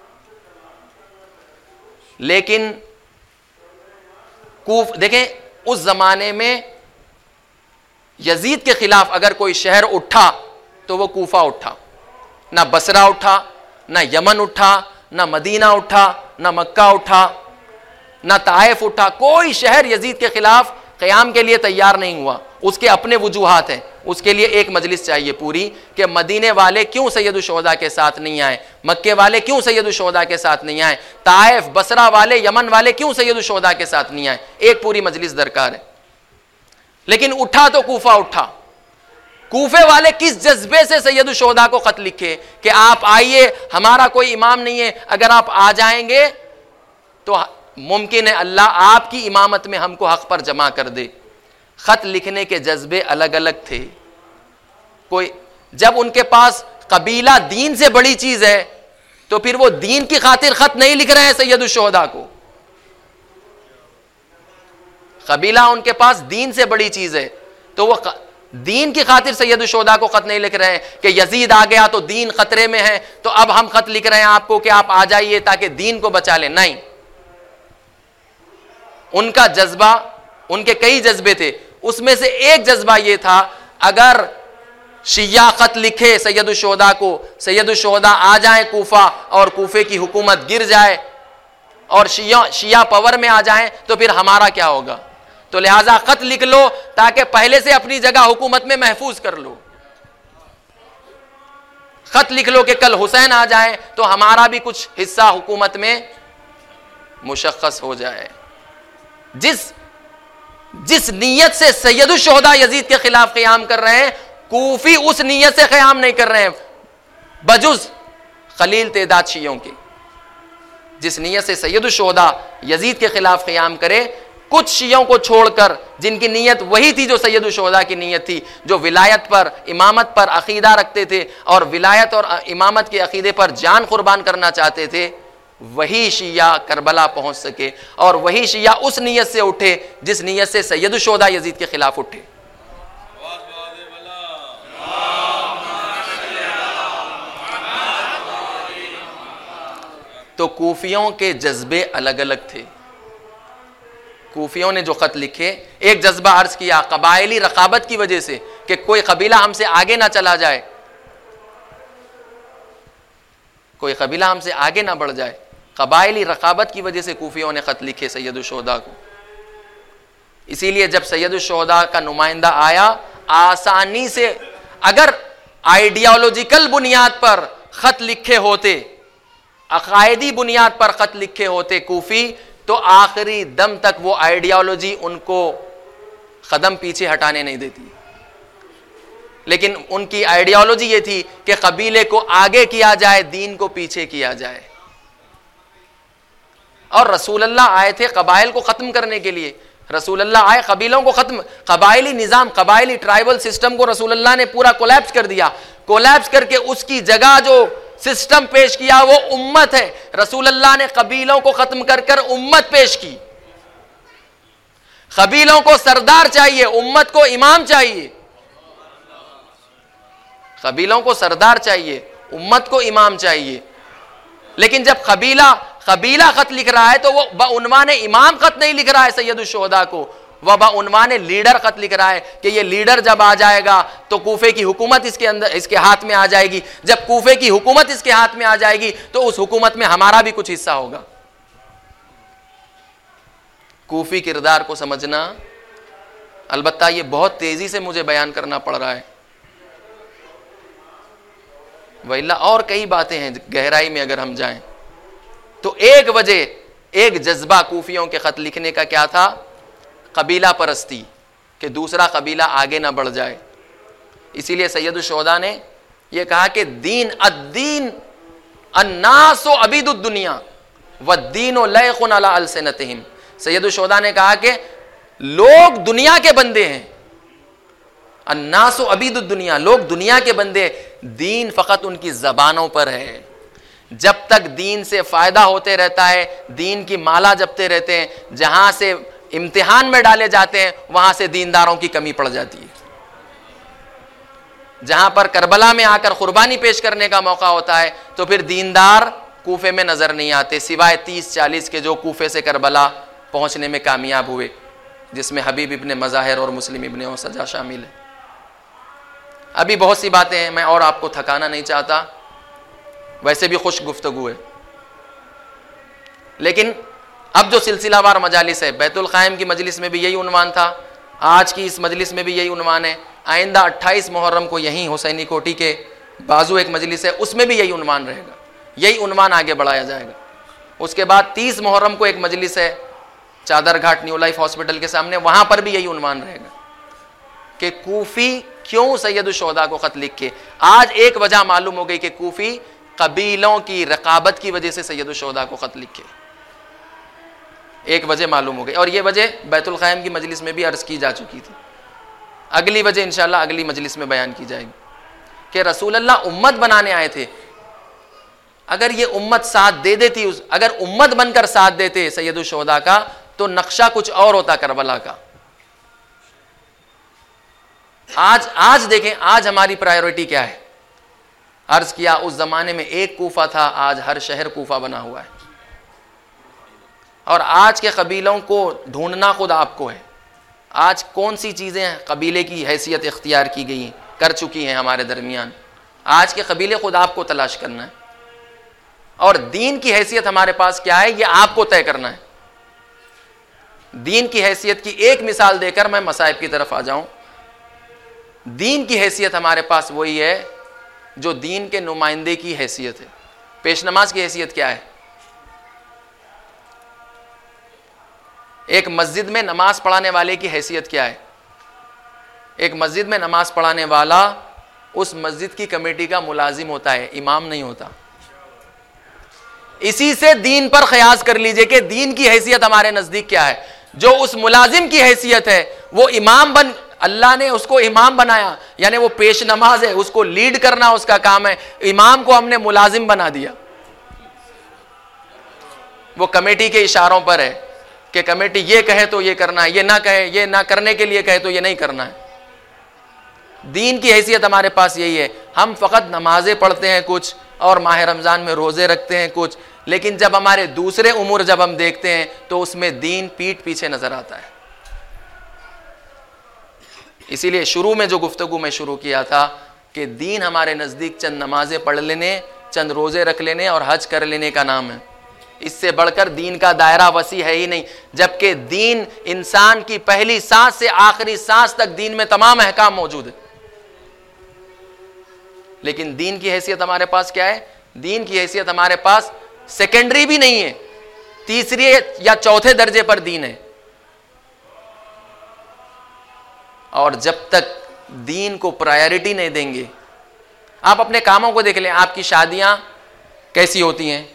लेकिन देखें उस जमाने में यजीद के खिलाफ अगर कोई शहर उठा तो वो कूफा उठा, ना बसरा उठा, ना यमन उठा, ना मदीना उठा, ना मक्का उठा, ना ताइफ उठा। कोई शहर यजीद के खिलाफ क़याम के लिए तैयार नहीं हुआ। उसके अपने वजूहात हैं, उसके लिए एक मजलिस चाहिए पूरी कि मदीने वाले क्यों सैयदुल शुहदा के साथ नहीं आए, मक्के वाले क्यों सैयदुल शुहदा के साथ नहीं आए, ताइफ बसरा वाले यमन वाले क्यों सैयदुल शुहदा के साथ नहीं आए। एक पूरी मजलिस दरकार है। लेकिन उठा तो कूफा उठा। कूफे वाले किस जज्बे से सैयदुल शुहदा को खत लिखे कि आप आइए, हमारा कोई इमाम नहीं है, अगर आप आ जाएंगे तो मुमकिन है अल्लाह आपकी इमामत में हमको हक पर जमा कर दे। खत लिखने के जज्बे अलग अलग थे। कोई जब उनके पास कबीला दीन से बड़ी चीज है तो फिर वो दीन की खातिर खत नहीं लिख रहे हैं सैयदुल शुहदा को। कबीला उनके पास दीन से बड़ी चीज है तो वो दीन की खातिर सैयदुल शुहदा को खत नहीं लिख रहे हैं कि यजीद आ गया तो दीन खतरे में है तो अब हम खत लिख रहे हैं आपको कि आप आ जाइए ताकि दीन को बचा लें। नहीं, उनका जज्बा, उनके कई जज्बे थे, उसमें से एक जज्बा यह था अगर शिया खत लिखे सैयदुल शुहदा को, सैयदुल शुहदा आ जाए कूफा और कूफे की हुकूमत गिर जाए और शिया पावर में आ जाए तो फिर हमारा क्या होगा। तो लिहाजा खत लिख लो ताकि पहले से अपनी जगह हुकूमत में महफूज कर लो। खत लिख लो कि कल हुसैन आ जाए तो हमारा भी कुछ हिस्सा हुकूमत में मुशख्खस हो जाए। जिस नीयत से सैयदुल शुहदा यजीद के खिलाफ क़याम कर रहे हैं, कूफी उस नीयत से क़याम नहीं कर रहे हैं, बजुज खलील तादाद शियों के। जिस नीयत से सैयदुल शुहदा यजीद के खिलाफ क़याम करे, कुछ शियों को छोड़कर जिनकी नीयत वही थी जो सैयदुल शुहदा की नीयत थी, जो विलायत पर, इमामत पर अकीदा रखते थे और विलायत और इमामत के अकीदे पर जान कुर्बान करना चाहते थे, वही शिया करबला पहुंच सके और वही शिया उस नीयत से उठे जिस नीयत से सैयदुल शुहदा यजीद के खिलाफ उठे। तो कूफियों के जज्बे अलग अलग थे। कूफियों ने जो खत लिखे, एक जज्बा अर्ज किया कबायली रकाबत की वजह से कि कोई कबीला हमसे आगे ना चला जाए, कोई कबीला हमसे आगे ना बढ़ जाए, कबायली रकाबत की वजह से कूफियों ने खत लिखे सैयदुल शुहदा को। इसीलिए जब सैयदुल शुहदा का नुमाइंदा आया, आसानी से अगर आइडियोलॉजिकल बुनियाद पर खत लिखे होते, अकायदी बुनियाद पर खत लिखे होते कूफी, तो आखिरी दम तक वो आइडियोलॉजी उनको कदम पीछे हटाने नहीं देती। लेकिन उनकी आइडियोलॉजी ये थी कि कबीले को आगे किया जाए, दीन को पीछे किया जाए। और रसूलुल्लाह आए थे कबाइल को खत्म करने के लिए। रसूलुल्लाह आए कबीलों को खत्म, कबाइली निजाम, कबाइली ट्राइबल सिस्टम को रसूलुल्लाह ने पूरा कोलैप्स कर दिया। कोलैप्स करके उसकी जगह जो सिस्टम पेश किया वो उम्मत है। रसूलुल्लाह ने कबीलों को खत्म कर कर उम्मत पेश की। कबीलों को सरदार चाहिए, उम्मत को इमाम चाहिए। कबीलों को सरदार चाहिए, उम्मत को इमाम चाहिए। लेकिन जब कबीला खत लिख रहा है तो वो बउनवाने इमाम खत नहीं लिख रहा है सैयदुल शुहदा को, वह बउन्वान लीडर खत लिख रहा है कि ये लीडर जब आ जाएगा तो कूफे की हुकूमत इसके हाथ में आ जाएगी। जब कूफे की हुकूमत इसके हाथ में आ जाएगी तो उस हुकूमत में हमारा भी कुछ हिस्सा होगा। कूफी किरदार को समझना, अलबत्ता ये बहुत तेजी से मुझे बयान करना पड़ रहा है, वल्ला और कई बातें हैं गहराई में अगर हम जाएं तो एक वजह, एक जज्बा कूफियों के खत लिखने का क्या था? कबीला परस्ती, कि दूसरा कबीला आगे ना बढ़ जाए। इसीलिए सैयदुल शुहदा ने यह कहा कि दीन अद्दीन अन्नासु अबीदुद दुनिया वद्दीनु लैकुन अला अलसिनतिहिम। सैयदुल शुहदा ने कहा कि लोग दुनिया के बंदे हैं, अन्नासु अबीदुद दुनिया, लोग दुनिया के बंदे, दीन फकत उनकी जबानों पर है। जब तक दीन से फायदा होते रहता है, दीन की माला जपते रहते हैं, जहां से इम्तिहान में डाले जाते हैं वहां से दीनदारों की कमी पड़ जाती है। जहां पर करबला में आकर कुर्बानी पेश करने का मौका होता है तो फिर दीनदार कूफे में नजर नहीं आते, सिवाय 30-40 के जो कूफे से करबला पहुंचने में कामयाब हुए, जिसमें हबीब इब्ने मज़ाहिर और मुस्लिम इब्ने उसजा शामिल है। अभी बहुत सी बातें हैं, मैं और आपको थकाना नहीं चाहता, वैसे भी खुश गुफ्तगू है, लेकिन अब जो सिलसिलावार मजालिस है, बैतुल क़ायम की मजलिस में भी यही उन्वान था, आज की इस मजलिस में भी यही उन्वान है, आइंदा 28 मुहर्रम को यहीं हुसैनी कोठी के बाजू एक मजलिस है, उसमें भी यही उन्वान रहेगा, यही उन्वान आगे बढ़ाया जाएगा। उसके बाद 30 मुहर्रम को एक मजलिस है चादर घाट न्यू लाइफ हॉस्पिटल के सामने, वहां पर भी यही उन्वान रहेगा कि कूफी क्यों सैयदुल शुहदा को खत लिख के। आज एक वजह मालूम हो गई कि कूफी कबीलों की रकाबत की वजह से सैयदुल शुहदा को खत लिखे, एक वजह मालूम हो गई, और यह वजह बैतुल क़ायम की मजलिस में भी अर्ज की जा चुकी थी। अगली वजह इंशाअल्लाह अगली मजलिस में बयान की जाएगी कि रसूल अल्लाह उम्मत बनाने आए थे, अगर ये उम्मत साथ दे देती, अगर उम्मत बनकर साथ देते सैयदुल शुहदा का, तो नक्शा कुछ और होता करबला का। आज देखें, आज हमारी प्रायोरिटी क्या है। अर्ज किया उस जमाने में एक कूफा था, आज हर शहर कूफा बना हुआ है, और आज के कबीलों को ढूंढना खुद आपको है। आज कौन सी चीजें कबीले की हैसियत इख्तियार की गई कर चुकी हैं हमारे दरमियान, आज के कबीले खुद आपको तलाश करना है, और दीन की हैसियत हमारे पास क्या है ये आपको तय करना है। दीन की हैसियत की एक मिसाल देकर मैं मसाइब की तरफ आ जाऊं। दीन की हैसियत हमारे पास वही है जो दीन के नुमाइंदे की हैसियत है। पेश नमाज की हैसियत क्या है? एक मस्जिद में नमाज पढ़ाने वाले की हैसियत क्या है? एक मस्जिद में नमाज पढ़ाने वाला उस मस्जिद की कमेटी का मुलाजिम होता है, इमाम नहीं होता। इसी से दीन पर ख्यास कर लीजिए कि दीन की हैसियत हमारे नजदीक क्या है। जो उस मुलाजिम की हैसियत है वो इमाम बन, अल्लाह ने उसको इमाम बनाया, यानी वो पेश नमाज है, उसको लीड करना उसका काम है। इमाम को हमने मुलाजिम बना दिया, वो कमेटी के इशारों पर है कि कमेटी ये कहे तो ये करना है, ये ना कहे, ये ना करने के लिए कहे तो ये नहीं करना है। दीन की हैसियत हमारे पास यही है। हम फ़कत नमाजें पढ़ते हैं कुछ, और माह रमज़ान में रोज़े रखते हैं कुछ, लेकिन जब हमारे दूसरे उमूर जब हम देखते हैं तो उसमें दीन पीठ पीछे नज़र आता है। इसीलिए शुरू में जो गुफ्तगू मैं शुरू किया था कि दीन हमारे नज़दीक चंद नमाजें पढ़ लेने, चंद रोज़े रख लेने और हज कर लेने का नाम है। इससे बढ़कर दीन का दायरा वसी है ही नहीं, जबकि दीन इंसान की पहली सांस से आखिरी सांस तक दीन में तमाम अहकाम मौजूद है। लेकिन दीन की हैसियत हमारे पास क्या है? दीन की हैसियत हमारे पास सेकेंडरी भी नहीं है, तीसरे या चौथे दर्जे पर दीन है। और जब तक दीन को प्रायोरिटी नहीं देंगे, आप अपने कामों को देख लें, आपकी शादियां कैसी होती हैं,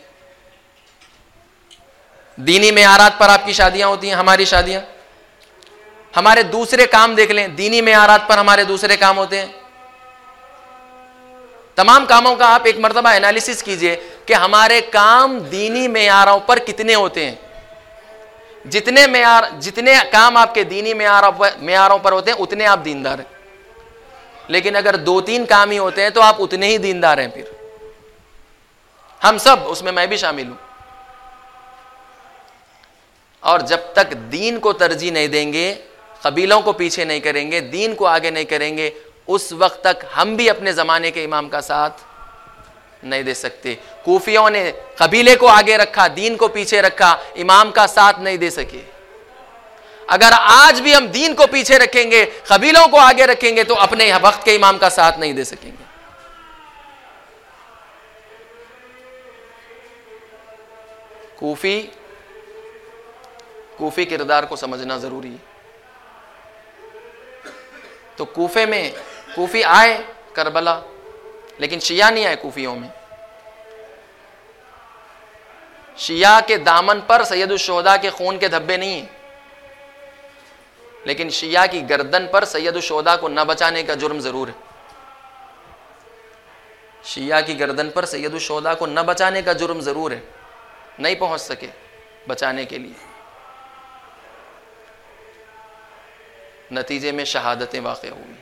दीनी मेयारात पर आपकी शादियां होती हैं, हमारी शादियां। हमारे दूसरे काम देख लें, दीनी मेयारात पर हमारे दूसरे काम होते हैं। तमाम कामों का आप एक मर्तबा एनालिसिस कीजिए कि हमारे काम दीनी मेयारों पर कितने होते हैं। जितने काम आपके दीनी मेयारों पर होते हैं उतने आप दीनदार हैं, लेकिन अगर 2-3 काम ही होते हैं तो आप उतने ही दीनदार हैं। फिर हम सब, उसमें मैं भी शामिल हूं। और जब तक दीन को तरजीह नहीं देंगे कबीलों को पीछे नहीं करेंगे, दीन को आगे नहीं करेंगे, उस वक्त तक हम भी अपने ज़माने के इमाम का साथ नहीं दे सकते। कूफियों ने कबीले को आगे रखा, दीन को पीछे रखा, इमाम का साथ नहीं दे सके। अगर आज भी हम दीन को पीछे रखेंगे, कबीलों को आगे रखेंगे, तो अपने वक्त के इमाम का साथ नहीं दे सकेंगे। कूफी किरदार को समझना जरूरी है। तो कूफे में कूफी आए करबला, लेकिन शिया नहीं आए कूफियों में। शिया के दामन पर सैयदुश्शोहदा के खून के धब्बे नहीं है, लेकिन शिया की गर्दन पर सैयदुश्शोहदा को न बचाने का जुर्म जरूर है। शिया की गर्दन पर सैयदुश्शोहदा को न बचाने का जुर्म जरूर है, नहीं पहुंच सके बचाने के लिए, नतीजे में शहादतें वाक़ हुई।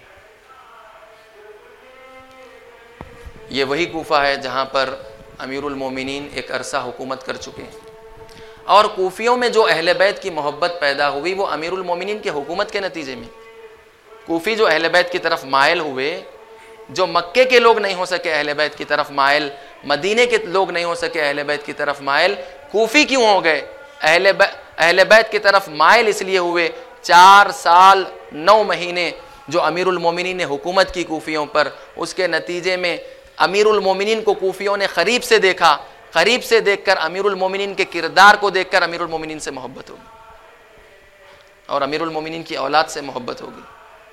ये वही कूफा है जहाँ पर अमीरुल मोमिनीन एक अरसा हुकूमत कर चुके हैं, और कूफियों में जो अहले बैत की मोहब्बत पैदा हुई वो अमीरुल मोमिनीन के हुकूमत के नतीजे में। कूफी जो अहले बैत की तरफ मायल हुए, जो मक्के के लोग नहीं हो सके अहले बैत की तरफ मायल, मदीने के लोग नहीं हो सके अहले बैत की तरफ मायल, कूफी क्यों हो गए? अहले बैत की तरफ मायल इसलिए हुए 4 साल 9 महीने जो अमीरुल मोमिनीन ने हुकूमत की कूफियों पर, उसके नतीजे में अमीरुल मोमिनीन को कूफियों ने करीब से देखा। करीब से देखकर अमीरुल मोमिनीन के किरदार को देखकर अमीरुल मोमिनीन से मोहब्बत होगी, और अमीरुल मोमिनीन की औलाद से मोहब्बत होगी।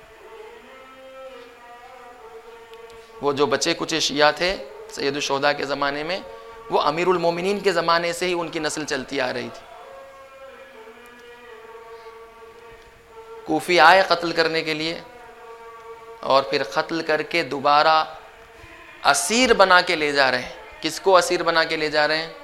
वो जो बचे कुचे शिया थे सैयदुश्शोहदा के ज़माने में, वो अमीरुल मोमिनीन के ज़माने से ही उनकी नस्ल चलती आ रही थी। कूफी आए कत्ल करने के लिए, और फिर कत्ल करके दोबारा असीर बना के ले जा रहे हैं। किसको असीर बना के ले जा रहे हैं?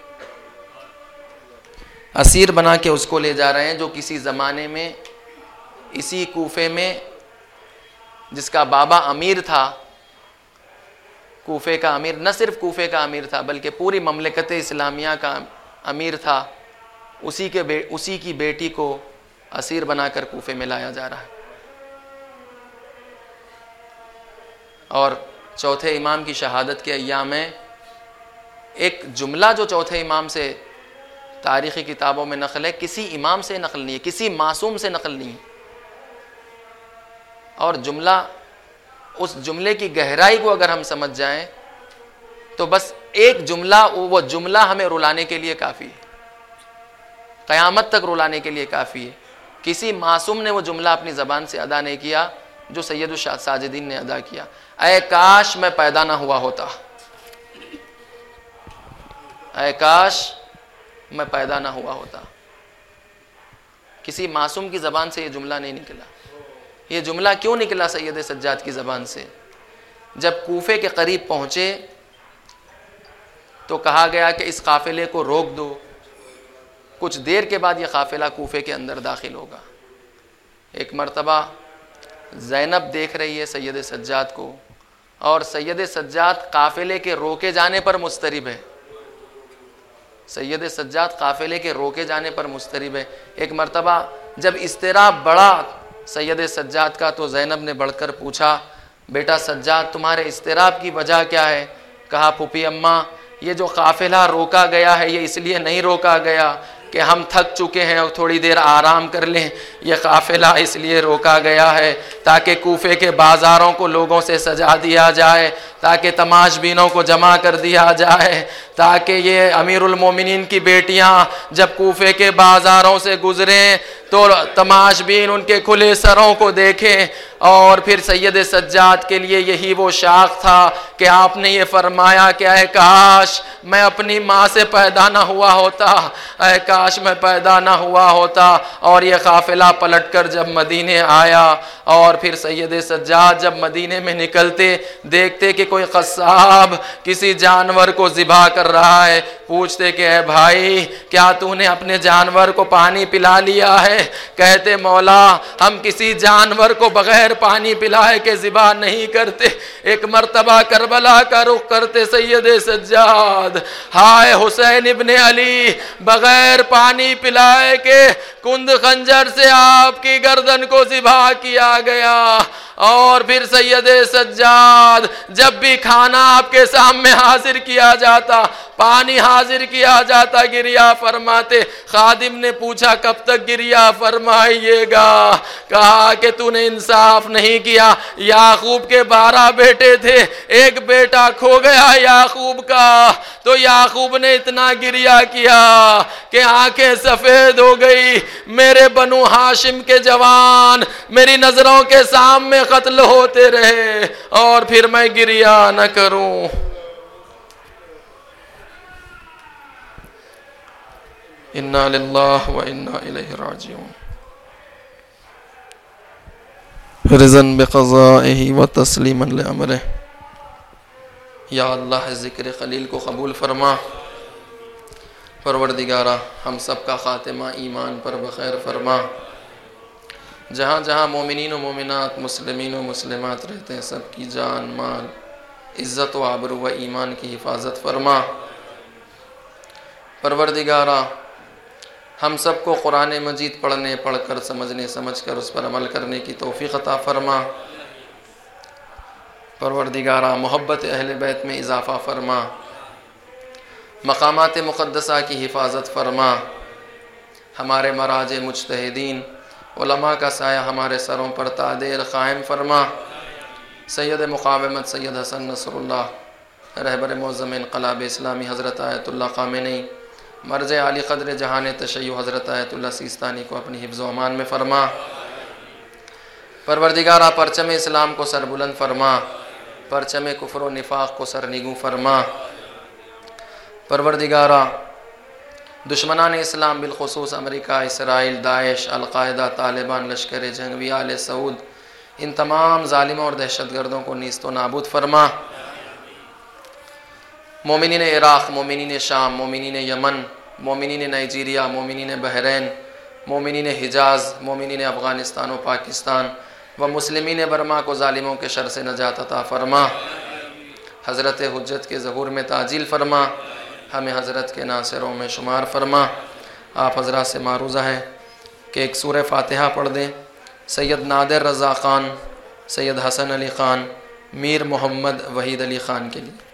असीर बना के उसको ले जा रहे हैं जो किसी ज़माने में इसी कूफे में, जिसका बाबा अमीर था, कूफे का अमीर, न सिर्फ कूफे का अमीर था बल्कि पूरी ममलकत इस्लामिया का अमीर था, उसी की बेटी को असीर बनाकर कूफे में लाया जा रहा है। और चौथे इमाम की शहादत के अय्याम में एक जुमला जो चौथे इमाम से तारीख़ी किताबों में नकल है, किसी इमाम से नकल नहीं है, किसी मासूम से नकल नहीं है। और जुमला, उस जुमले की गहराई को अगर हम समझ जाएं तो बस एक जुमला, वो जुमला हमें रुलाने के लिए काफ़ी है, क़यामत तक रुलाने के लिए काफ़ी है। किसी मासूम ने वो जुमला अपनी ज़बान से अदा नहीं किया जो सैयदुश साजिदीन ने अदा किया। ऐ काश मैं पैदा ना हुआ होता, ऐ काश मैं पैदा ना हुआ होता। किसी मासूम की ज़बान से ये जुमला नहीं निकला। ये जुमला क्यों निकला सैयद सज्जाद की ज़बान से? जब कूफे के करीब पहुँचे तो कहा गया कि इस काफ़िले को रोक दो। कुछ देर के बाद ये काफ़िला कूफे के अंदर दाखिल होगा। एक मर्तबा ज़ैनब देख रही है सैयद सज्जाद को, और सैयद सज्जाद काफ़िले के रोके जाने पर मुस्तरिब है। सैयद सज्जाद काफ़िले के रोके जाने पर मुस्तरिब है। एक मर्तबा जब इस्तिराब बढ़ा सैयद सज्जाद का, तो ज़ैनब ने बढ़कर पूछा, बेटा सज्जाद तुम्हारे इस्तिराब की वजह क्या है? कहा, फूफी अम्मा ये जो काफ़िला रोका गया है ये इसलिए नहीं रोका गया कि हम थक चुके हैं और थोड़ी देर आराम कर लें। ये काफ़िला इसलिए रोका गया है ताकि कूफे के बाज़ारों को लोगों से सजा दिया जाए, ताकि तमाशबीनों को जमा कर दिया जाए, ताकि ये अमीरुल मोमिनीन की बेटियां जब कूफे के बाज़ारों से गुज़रें तो तमाशबीन उनके खुले सरों को देखें। और फिर सैयद सज्जाद के लिए यही वो शाख था कि आपने ये फरमाया कि ऐ काश मैं अपनी माँ से पैदा ना हुआ होता, ऐ काश मैं पैदा ना हुआ होता। और ये काफ़िला पलटकर जब मदीने आया, और फिर सैयद सज्जाद जब मदीने में निकलते देखते कि कोई क़स्साब किसी जानवर को ज़िबा कर रहा है, पूछते कि है भाई क्या तूने अपने जानवर को पानी पिला लिया है? कहते मौला हम किसी जानवर को बगैर पानी पिलाए के ज़िबा नहीं करते। एक मर्तबा करबला का रुख करते सैयदे सज्जाद, हाय हुसैन इब्ने अली, बगैर पानी पिलाए के कुंद खंजर से आपकी गर्दन को ज़िबा किया गया। और फिर सैयदे सज्जाद जब भी खाना आपके सामने हाजिर किया जाता, पानी हाजिर किया जाता, गिरिया फरमाते। खादिम ने पूछा कब तक गिरिया फरमाइएगा? कहा कि तूने इंसाफ नहीं किया। याकूब के 12 बेटे थे, एक बेटा खो गया याकूब का, तो याकूब ने इतना गिरिया किया कि आंखें सफेद हो गई। मेरे बनु हाशिम के जवान मेरी नजरों के सामने कत्ल होते रहे और फिर मैं गिरिया न करूं। इन्ना लिल्लाहि व इन्ना इलैहि राजिऊन। रिज़न बिक़ज़ाइही व तस्लीमन लिअम्रिही। या अल्लाह ज़िक्र खलील को कबूल फरमा। परवरदिगारा हम सब का ख़ातिमा ईमान पर बख़ैर फरमा। जहाँ जहाँ मोमिनीन व मोमिनात, मुस्लिमीन व मुस्लिमात रहते हैं, सबकी जान माल इज़्ज़त व आबरू व ईमान की हिफाजत फरमा। परवरदिगारा हम सबको कुरान मजीद पढ़ने, पढ़कर समझने, समझकर उस पर अमल करने की तौफ़ीक़ अता फरमा। परवरदिगारा मोहब्बत अहले बैत में इजाफ़ा फरमा। मकामात मुक़द्दसा की हिफाजत फरमा। हमारे मराज मुज्तहिदीन उलमा का साया हमारे सरों पर तादेर क़ायम फरमा। सैयद मुक़ावमत सैयद हसन नसरुल्लाह, रहबर मुअज़्ज़म इन्क़लाब इस्लामी हज़रत आयतुल्लाह ख़ामेनी, मर्ज आली क़द्र जहान तशय्युअ हज़रत आयतुल्लाह सिस्तानी को अपनी हिफ्ज़ व अमान में फ़रमा। परवरदिगारा परचम इस्लाम को सरबुलंद फरमा, परचम कुफ्र व निफाक़ को सरनिगू फरमा। परवरदिगारा दुश्मनान इस्लाम बिलखुसूस America, Israel, Daesh, Al Qaeda, Taliban, Lashkar Jhangvi, आले सऊद, इन तमाम ज़ालिमों और दहशतगर्दों को नीस्त व नाबूद फरमा। मोमिनीन इराक़, मोमिनीन शाम, मोमिनीन यमन, मोमिनीन नाइजीरिया, मोमिनीन बहरैन, मोमिनीन हिजाज़, मोमिनीन अफ़ग़ानिस्तान व पाकिस्तान व मुस्लिमीन बर्मा को ज़ालिमों के शर से नजात अता फ़रमा। हज़रत हुज्जत के ज़हूर में ताजील फ़रमा। हमें हज़रत के नासिरों में शुमार फ़रमा। आप हज़रात से मारूज़ा है कि एक सूरह फ़ातिहा पढ़ दें। सैयद नादिर रज़ा ख़ान, सैयद हसन अली ख़ान, मीर मोहम्मद वहीद अली ख़ान के लिए।